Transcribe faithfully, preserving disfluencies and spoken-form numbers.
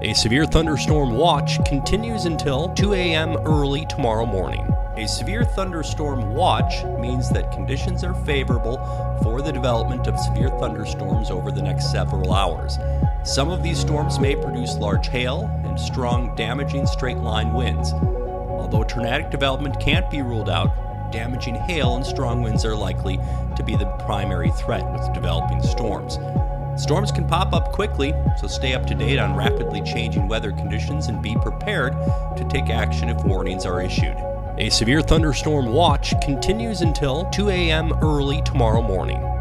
A severe thunderstorm watch continues until two a.m. early tomorrow morning. A severe thunderstorm watch means that conditions are favorable for the development of severe thunderstorms over the next several hours. Some of these storms may produce large hail and strong, damaging straight-line winds. Although tornadic development can't be ruled out, damaging hail and strong winds are likely to be the primary threat with developing storms. Storms can pop up quickly, so stay up to date on rapidly changing weather conditions and be prepared to take action if warnings are issued. A severe thunderstorm watch continues until two a.m. early tomorrow morning.